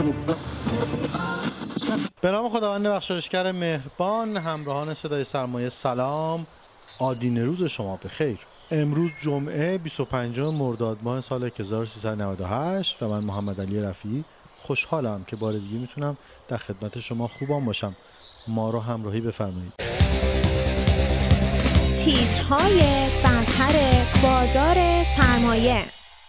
به نام خداوند بخشایشگر مهربان، همراهان صدای سرمایه سلام، آدینه روز شما بخیر. امروز جمعه 25 مرداد ماه سال 1398 و من محمد علی رفیعی خوشحالم که بار دیگه میتونم در خدمت شما خوبان باشم. ما رو همراهی بفرمایید. تیترهای برتر بازار سرمایه.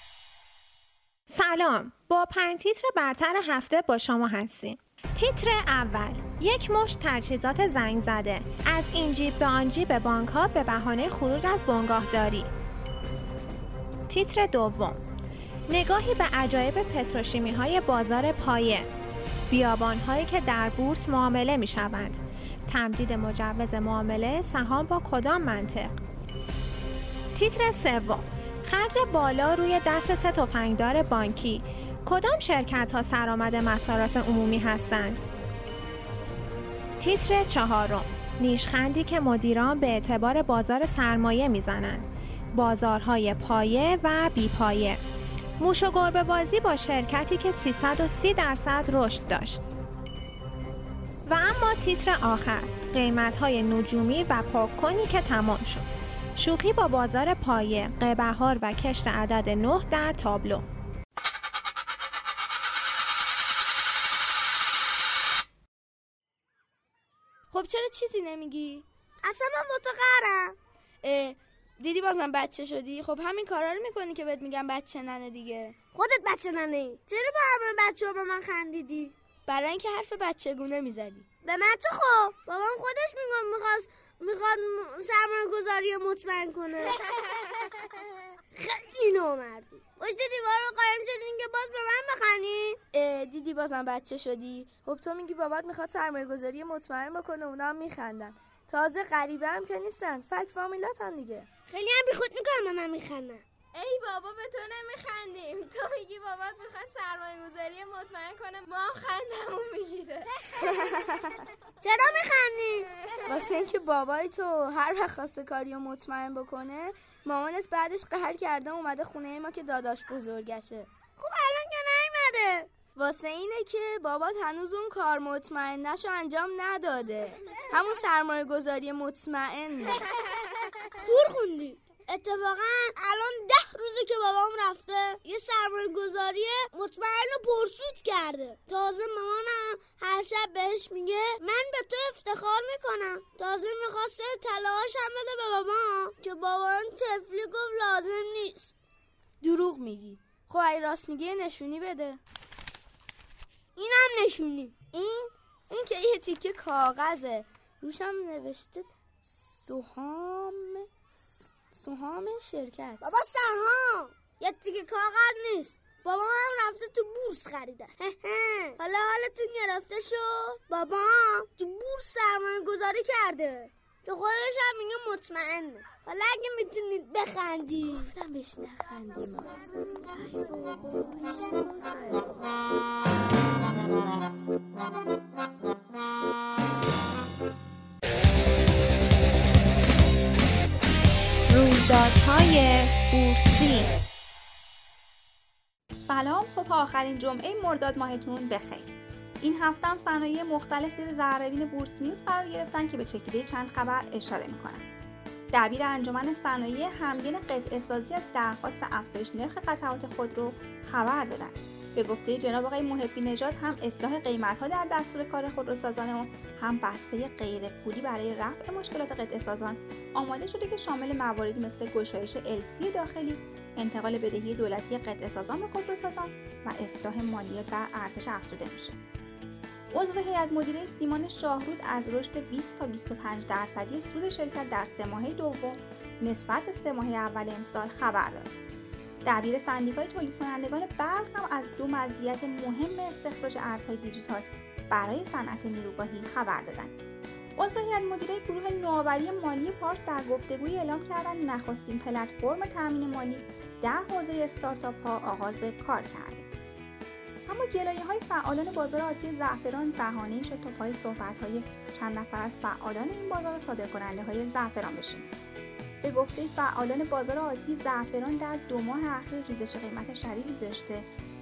سلام، با 5 تیتر برتر هفته با شما هستیم. تیتر اول، یک مشت تجهیزات زنگ زده از این جیب به آن جیب بانک‌ها به بهانه خروج از بنگاهداری. تیتر دوم، نگاهی به عجایب پتروشیمی‌های بازار پایه، بیابان‌هایی که در بورس معامله می‌شوند، تمدید مجوز معامله سهام با کدام منطق. تیتر سوم، خرج بالا روی دست 3 تفنگدار بانکی، کدام شرکت‌ها سرآمد مصارف عمومی هستند؟ تیتر چهارم، نیشخندی که مدیران به اعتبار بازار سرمایه میزنند، بازارهای پایه و بیپایه، موش و گربه بازی با شرکتی که 330% رشد داشت. و اما تیتر آخر، قیمت‌های نجومی و پاک‌کنی که تمام شد، شوخی با بازار پایه، قبهار و کشت عدد 9 در تابلو. خب چرا چیزی نمیگی؟ اصلا من متقرم. دیدی بازم بچه شدی؟ خب همین کارا رو میکنی که بهت میگم بچه ننه دیگه. خودت بچه ننه. چرا با همه بچه‌ها به من خندیدی؟ برای اینکه حرف بچگونه میزدی. به من چه خب؟ بابام خودش میخواد سرمایه گذاری مطمئن کنه. خیلی نامردی. پشت دیوار رو قایم شدین که باز به من بخندی؟ دیدی بازم بچه شدی؟ خب تو میگی بابات میخواد سرمایه گذاری مطمئن بکنه، اونا هم میخندن. تازه غریبه هم که نیستن، فک فامیلاتن دیگه. خیلی هم بیخود میکنم به من میخندن. ای بابا به تو نمیخندیم. تو میگی بابات میخواد سرمایه گذاری مطمئن کنه، ما خندمون میگیره. چرا میخندی؟ واسه اینکه بابای تو هر وقت خواسته کاریو مطمئن بکنه، مامانت بعدش قهر کرده اومده خونه ما که داداش بزرگشه. خب الان که نیومده. واسه اینه که بابات هنوز اون کار مطمئنشو انجام نداده، همون سرمایه گذاری مطمئن. کور خوندی. اتفاقا الان 10 روزه که بابام رفته یه سرمایه گذاری مطمئن رو پرسود کرده. تازه مامانم هر شب بهش میگه من به تو افتخار میکنم. تازه میخواسته طلاهاش هم بده به بابا که بابام طفلی گفت لازم نیست. دروغ میگی. خب اگه راست میگه نشونی بده. اینم نشونی. این که یه تیکه کاغذه، روشم نوشته سهام شرکت. بابا سهام یه تیکه کاغذ نیست. بابا هم رفته تو بورس خریده. حالا حالتون گرفته شد. بابا تو بورس سرمایه گذاری کرده که خودش هم میگه مطمئنه. حالا اگه میتونید بخندی. گفتم بهش نخندیم. رویدادهای بورسی. سلام، صبح آخرین جمعه مرداد ماهتون بخیر. این هفته هم صنایع مختلف زیر ذره‌بین بورس نیوز قرار گرفتن که به چکیده چند خبر اشاره میکنن. دبیر انجمن صنایع همگن قطعه سازی از درخواست افزایش نرخ قطعات خودرو خبر دادن. به گفته جناب آقای محبی نژاد، هم اصلاح قیمت‌ها در دستور کار خودروسازان و هم بسته غیر پولی برای رفع مشکلات قطعه سازان آماده شده که شامل مواردی مثل گشایش LC داخلی، انتقال بدهی دولتی قطعه سازان به خودروسازان و اصلاح مالیات بر ارزش افزوده میشه. عضو هیئت مدیره سیمان شاهرود از رشد 20 تا 25% سود شرکت در 3 ماهه دوم نسبت به 3 ماهه اول امسال خبر داد. دبیر سندیکای تولید کنندگان برق هم از 2 مزیت مهم استخراج ارزهای دیجیتال برای صنعت نیروگاهی خبر دادند. عضو هیئت مدیره گروه نوآوری مالی پارس در گفتگویی اعلام کردند نخستین پلتفرم تامین مالی در حوزه استارتاپ‌ها آغاز به کار کرده. اما گلایه‌های فعالان بازار آتی زعفران بهانه‌ای شد تا پای صحبت‌های چند نفر از فعالان این بازار و صادرکننده‌های زعفران بشینیم. به گفته فعالان بازار آتی، زعفران در 2 ماه اخیر ریزش قیمت شدیدی داشته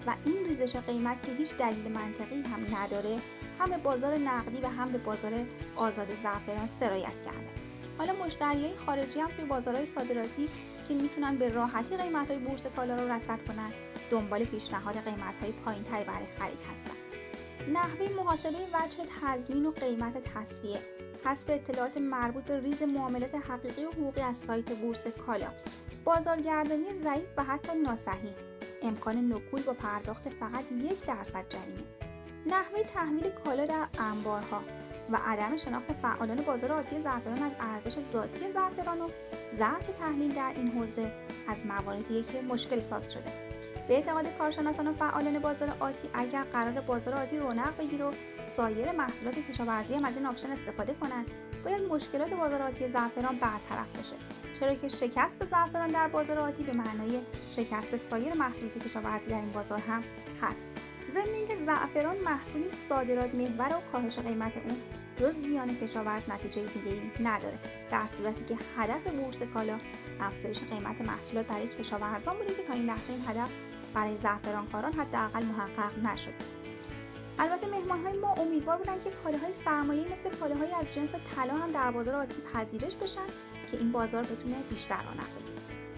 و این ریزش قیمت که هیچ دلیل منطقی هم نداره، هم به بازار نقدی و هم به بازار آزاد زعفران سرایت کرده. حالا مشتریای خارجی هم توی بازارهای صادراتی که میتونن به راحتی قیمت‌های بورس کالا رو رصد کنن، دنبال پیشنهاد قیمت‌های پایین‌تری برای خرید هستن. نحوه محاسبه وجه تضمین و قیمت تسویه، حذف اطلاعات مربوط به ریز معاملات حقیقی و حقوقی از سایت بورس کالا، بازارگردانی ضعیف و حتی ناصحیح، امکان نکول با پرداخت فقط 1% جریمه، نحوه تحویل کالا در انبارها و عدم شناخت فعالان بازار آتی زعفران از ارزش ذاتی زعفران و ضعف تحلیل در این حوزه از مواردیه که مشکل ساز شده. به اعتقاد کارشناسان و فعالان بازار آتی، اگر قرار بازار آتی رونق بگیره و سایر محصولات کشاورزی هم از این آپشن استفاده کنند، باید مشکلات بازار آتی زعفران برطرف بشه، چرا که شکست زعفران در بازار آتی به معنای شکست سایر محصولات کشاورزی در این بازار هم هست. ضمن اینکه زعفران محصولی صادرات محور و کاهش قیمت اون جز زیان کشاورز نتیجه دیگه‌ای نداره، در صورتی که هدف بورس کالا افزایش قیمت محصولات برای کشاورزان بوده که تا این لحظه این هدف برای زعفرانکاران حداقل محقق نشد. البته مهمان‌های ما امیدوار بودن که کالاهای سرمایه‌ای مثل کالاهای از جنس طلا هم در بازار آتی پذیرش بشن که این بازار بتونه بیشتر رونق بگیره.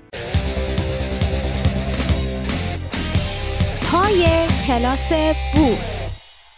پای کلاس بورس.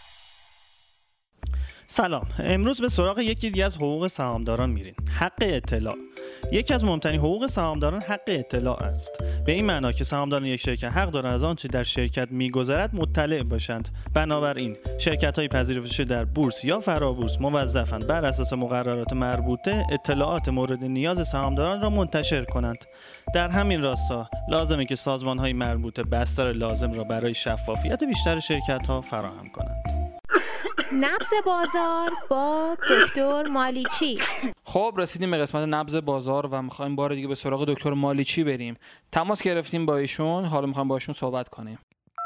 سلام، امروز به سراغ یکی دیگه از حقوق سهامداران میریم. حق اطلاع. یکی از مهمترین حقوق سهامداران حق اطلاع است. به این معنا که سهامداران یک شرکت حق دارند از آنچه در شرکت میگذرد مطلع باشند. بنابراین شرکت‌های پذیرفته در بورس یا فرابورس موظفند بر اساس مقررات مربوطه اطلاعات مورد نیاز سهامداران را منتشر کنند. در همین راستا لازمه که سازمان‌های مربوطه بستر لازم را برای شفافیت بیشتر شرکت‌ها فراهم کنند. نبض بازار با دکتر مالیچی. خب رسیدیم به قسمت نبض بازار و میخوایم بار دیگه به سراغ دکتر مالیچی بریم. تماس گرفتیم با ایشون، حالا میخوایم با ایشون صحبت کنیم.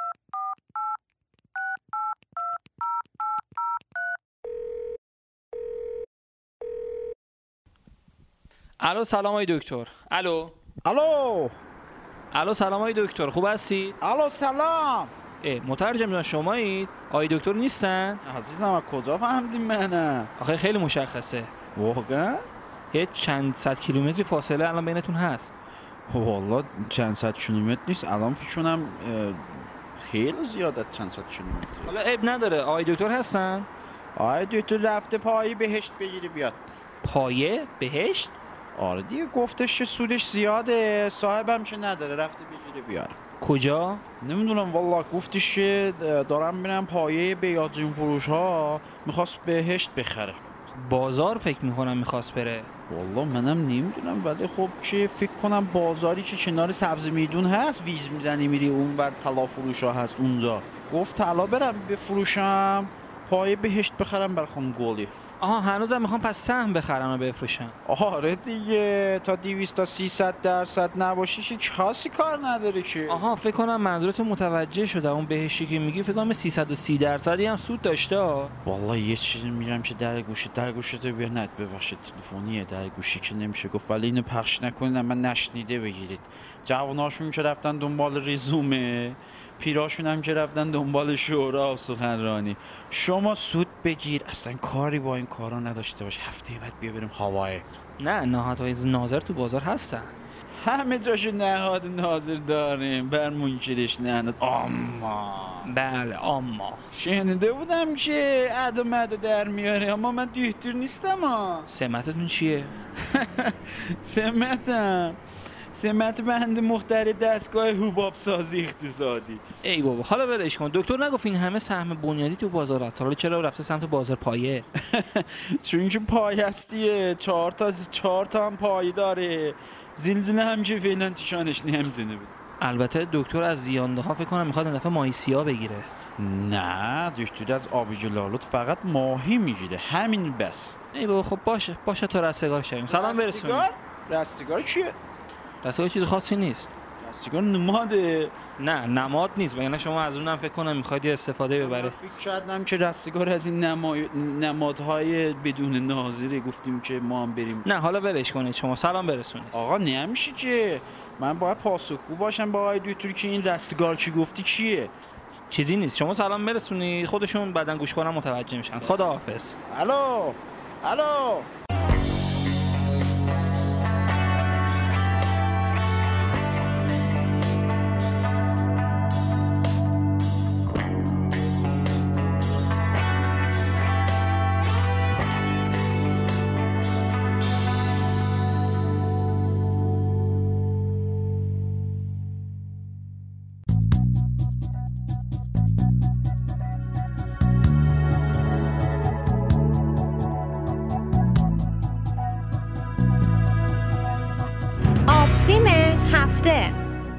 الو سلام آقای دکتر. الو سلام آقای دکتر، خوب هستید؟ الو سلام. مترجم جان شمایید؟ آقای دکتر نیستن؟ عزیزم از کجا فهمیدین منم؟ آخه خیلی مشخصه. واقعا؟ یه چند صد کیلومتری فاصله الان بینتون هست. والله چند صد کیلومتر نیست، الان فکر کنم خیلی زیاده چند صد کیلومتر. حالا عیب نداره، آقای دکتر هستن؟ آقای دکتر رفته پایه بهشت بگیره بیاد. پایه بهشت؟ آره دیگه، گفتش که سودش زیاده، صاحبم چه نداره، رفته بگیره بیاره. کجا؟ نمیدونم والله، گفتش که دارم میرم پایه بیاجین فروش ها، میخواست بهشت بخره. بازار فکر میکنم میخواست بره. والله منم نمیدونم، ولی خب که فکر کنم بازاری که کنار سبز میدون هست، ویز میزنی میری اون بر طلا فروش ها هست اونجا، گفت طلا برم بفروشم پایه بهشت بخرم بر خانم گلی. آها هنوزم میخوام پس سهم بخرم و بفروشم. آره دیگه، تا 200 تا 300% نباشه که کسی کار نداره که. آها فکر کنم منظورت متوجه شدم، اون بهشتی که میگی فکر کنم 330% هم سود داشته. والله یه چیزی میرم که در گوشه تو بیا، نت ببخشید تلفنیه، در گوشی که نمیشه گفت، ولی اینو پخش نکنید من نشنیده بگیرید. جواناشون که رفتن دنبال رزومه، پیراشون هم که رفتن دنبال شورا و سخنرانی، شما سود بگیر، اصلا کاری با این کارا نداشته باش، هفته بعد بیا بریم هوای. نه نهادهای ناظر تو بازار هستن، همه جاشو نهاد ناظر داریم، بر منکرش نهاد. اما بله اما شنیده بودم که عدم در میاره، اما من دکتر نیستم. سمتتون چیه؟ سمت بند مختار دستگاه حباب سازی اقتصادی. ای بابا حالا ولش کن، دکتر نگفت این همه سهم بنیادی تو بازار هست، حالا چرا رفته سمت بازار پایه؟ چون که پایه هستیه، 4 تا هم پایه داره، زلزله هم که فعلا تشانش نمیدونه بود. البته دکتر از زیانده ها فکر کنم میخواد این دفعه ماهی سیاه بگیره. نه دکتر از آبی جلالوت فقط ماهی میگیره، همین بس. ای بابا خب باشه تا رستگار شویم. سلام برسونیم. رستگار چیه؟ رستگار چیز خاصی نیست. رستگار نماده. نه نماد نیست، وگرنه شما از اونم فکر کنم میخواید یه استفاده ببره. فکر کردم که رستگار از این نمادهای بدون ناظره، گفتیم که ما هم بریم. نه حالا ولش کنید، شما سلام برسونید. آقا نمیشه که، من باید پاسخگو باشم با آقای دکتر که این رستگار چی گفتی چیه. چیزی نیست، شما سلام برسونید، خودشون بعدن گوش کنن متوجه میشن. خداحافظ. الو آبسیم هفته.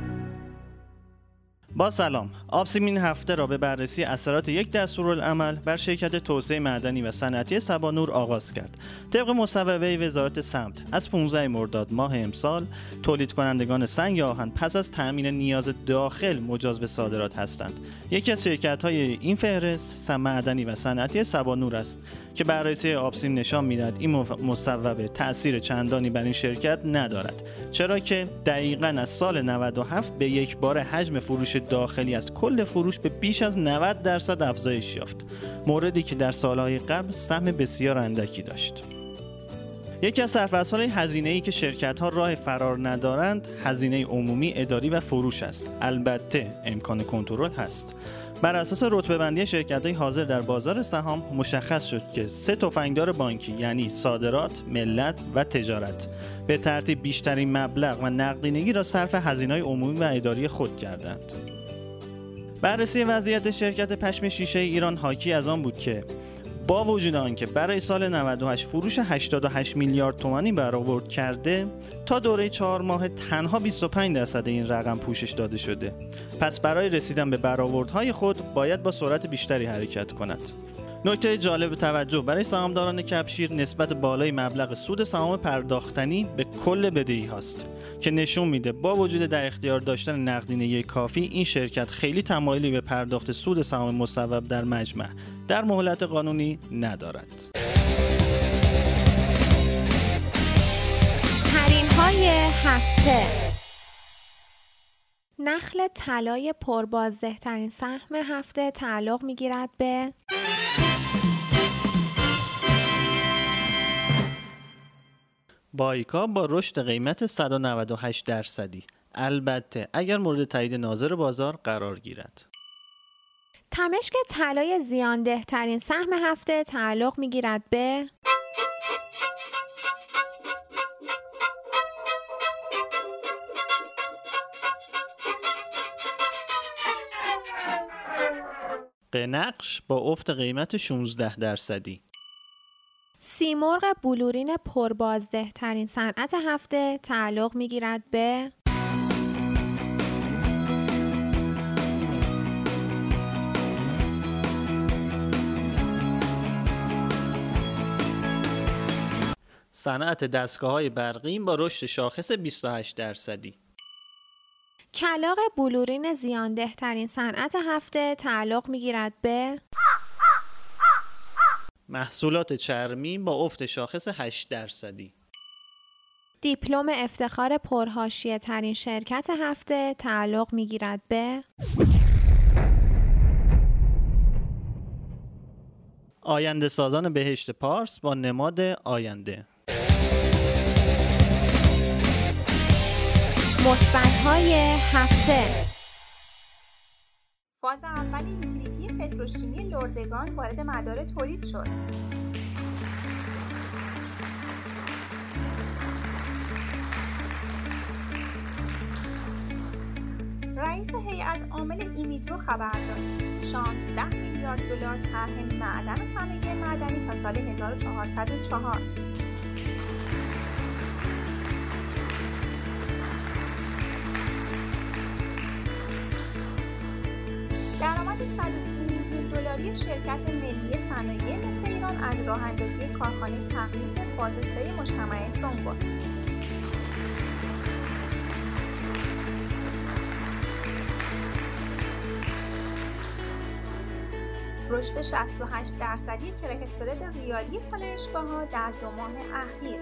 با سلام، آبسیم این هفته را به بررسی اثرات یک دستورالعمل بر شرکت توسعه معدنی و صنعتی سبانور آغاز کرد. طبق مصوبه وزارت سمت از 15 مرداد ماه امسال تولید کنندگان سنگ آهن پس از تأمین نیاز داخل مجاز به صادرات هستند. یکی از شرکت‌های این فهرست معدنی و صنعتی سبانور است که بررسی آبسیم نشان می‌دهد این مصوبه تأثیر چندانی بر این شرکت ندارد، چرا که دقیقاً از سال 97 به یک بار حجم فروش داخلی از کل فروش به بیش از 90% افزایش یافت، موردی که در سالهای قبل سهم بسیار اندکی داشت. یکی از سرفصل‌های هزینه‌ای که شرکت‌ها راه فرار ندارند، هزینه عمومی، اداری و فروش است. البته امکان کنترل هست. بر اساس رتبه‌بندی شرکت‌های حاضر در بازار سهام مشخص شد که 3 تفنگدار بانکی یعنی صادرات، ملت و تجارت به ترتیب بیشترین مبلغ و نقدینگی را صرف هزینه‌های عمومی و اداری خود کردند. بررسی وضعیت شرکت پشم شیشه ایران حاکی از آن بود که با وجود آنکه برای سال 98 فروش 88 میلیارد تومانی برآورد کرده، تا دوره 4 ماه تنها 25% این رقم پوشش داده شده. پس برای رسیدن به برآوردهای خود باید با سرعت بیشتری حرکت کند. نکته جالب توجه برای سهامداران کبشیر نسبت بالای مبلغ سود سهام پرداختنی به کل بدهی هاست که نشون میده با وجود در اختیار داشتن نقدینگی کافی این شرکت خیلی تمایلی به پرداخت سود سهام مصوب در مجمع در مهلت قانونی ندارد. ترین‌های هفته. نخل طلای پربازده ترین سهم هفته تعلق میگیرد به بایکا با رشد قیمت 198%، البته اگر مورد تایید ناظر بازار قرار گیرد. تمشک طلای زیانده ترین سهم هفته تعلق میگیرد به قنقش با افت قیمت 16%. سیمرغ بلورین پربازده ترین صنعت هفته تعلق میگیرد به صنعت دستگاه‌های برقی با رشد شاخص 28%. کلاغ بلورین زیانده ترین صنعت هفته تعلق میگیرد به محصولات چرمی با افت شاخص 8%. دیپلم افتخار پرحاشیه ترین شرکت هفته تعلق میگیرد به آینده سازان بهشت پارس با نماد آینده. مثبت‌های هفته. فاز اول یوتیلیتی پتروشیمی لردگان وارد مدار تولید شد. رئیس هیئت عامل ایمیدرو خبر داد 16 میلیارد دلار طرح معدن و صنایع معدنی تا سال 1404. درآمد 130 میلیون دلاری شرکت ملی صنایع مس ایران از راه‌اندازی کارخانه تخلیص فاز 3 مجتمع سنگو. رشد 68% کرک اسپرد ریالی پالایشگاه‌ها در 2 ماه اخیر.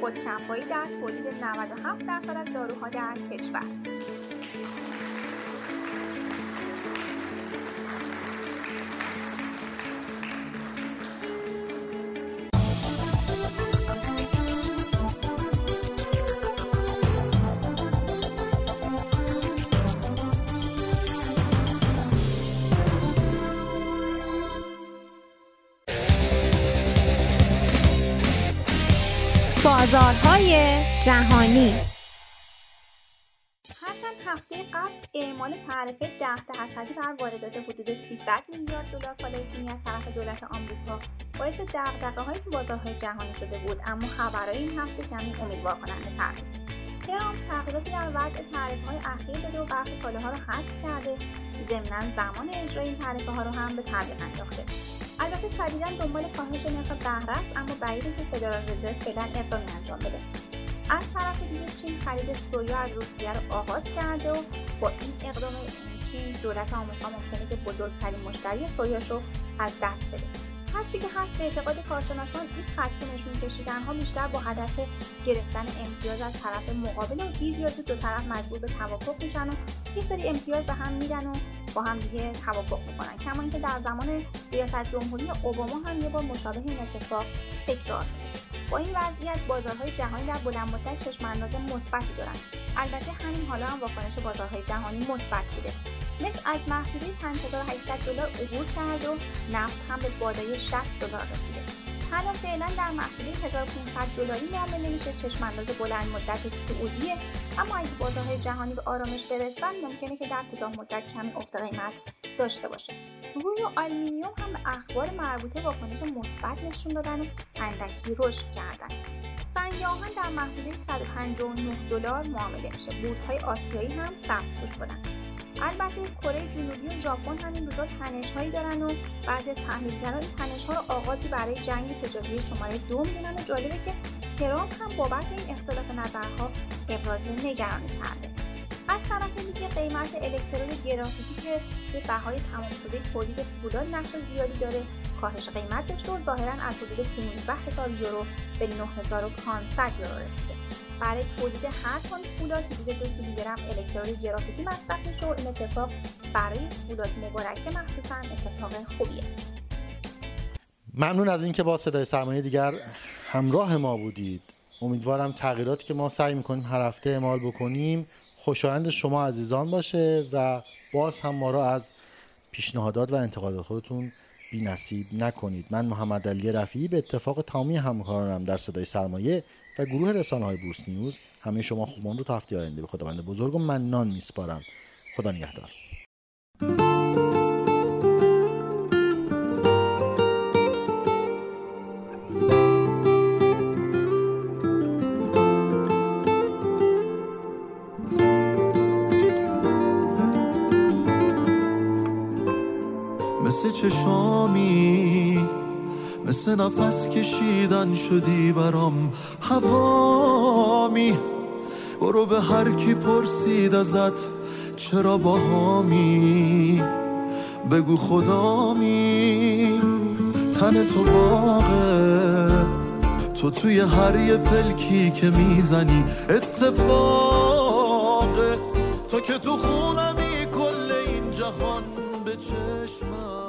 خودکفایی در تولید 97% از داروها در کشور. بازارهای جهانی. هرچند هفته قبل اعمال تعرفه 10% بر واردات حدود 300 میلیارد دلار کالای چینی از طرف دولت آمریکا باعث دغدغه‌های تو بازارهای جهانی شده بود، اما خبرهای این هفته کمی امیدوار کننده تر بود. ترامپ تغییراتی در وضع تعرفه‌های اخیر داده و برخی کالاها را حذف کرده، ضمناً زمان اجرای این تعرفه‌ها را هم به تعویق انداخته. البته شدیداً دنبال کاهش نرخ بهره است، اما بعیده که فدرال رزرو فعلا اقدامی انجام بده. از طرف دیگه چین خرید سویا از روسیه رو آغاز کرده و با این اقدام چین دولت آمریکا ممکنه که بزرگترین مشتری سویاش رو از دست بده. هرچی که هست به اعتقاد کارشناسان این خط نشون کشیدن‌ها بیشتر با هدف گرفتن امتیاز از طرف مقابل و دیریازی دو طرف مجبور به توافق میشن و یه سری امتیاز به هم میدن و با هم دیگه توافق میکنن. کما اینکه در زمان ریاست جمهوری اوباما هم یه بار مشابه این اتفاق تکرار شد. با این وضعیت بازارهای جهانی در بلند مدت چشم انداز مثبتی دارن. البته همین حالا هم واکنش بازارهای جهانی مثبت بوده. مثل از محدوده 5800 دلار عبور کرد و نفت هم به بالای 60 دلار رسیده. حالا فعلا در محدوده 1500 دلاری معامله میشه. چشم انداز بلند مدت سعودیه، اما اگه بازارهای جهانی به آرامش برسن ممکنه که در کوتاه مدت کمی افت قیمت داشته باشه. روی و آلومینیوم هم به اخبار مربوطه واکنش مثبت نشون دادن و اندکی رشد کردن. سنگ آهن در محدوده 159 دلار معامله میشه. بورس‌های آسیایی هم سبزپوش بودن. البته کره جنوبی و ژاپن هم این روزا تنش‌هایی دارن و بعضی از تحلیلگران این تنش‌ها رو آغازی برای جنگ تجاری شماره 2 می‌دونن و جالبه که ترامپ هم بابت این اختلاف نظرها ابراز نگرانی کرده. از طرف دیگه قیمت الکترود گرافیکی که به بهای تمام شده تولید فولاد نقش زیادی داره کاهش قیمت داشته و ظاهراً از حدود 15000 یورو به 9500 یورو رسیده. برای تولید هر تن فولاد حدود 2 کیلوگرم الکترود گرافیتی مصرف میشه و این اتفاق برای فولاد مبارکه مخصوصاً اتفاق خوبیه. ممنون از اینکه با صدای سرمایه دیگر همراه ما بودید. امیدوارم تغییراتی که ما سعی می‌کنیم هر هفته اعمال بکنیم خوشایند شما عزیزان باشه و باز هم ما را از پیشنهادات و انتقادات خودتون بی‌نصیب نکنید. من محمد علی رفیعی به اتفاق تمامی همکارانم در صدای سرمایه و گروه رسانه‌های بورس نیوز همه شما خوبان رو تا هفته آینده به خداوند بزرگ و منان میسپارم. خدا نگهدار. مثل چشامی، مثل نفس کشیدن شدی برام هوامی. برو به هر کی پرسید ازت چرا باهامی، بگو خدامی. تن تو باغه، تو توی هر یه پلکی که میزنی اتفاقه. تو که تو خونمی کل این جهان به چشمم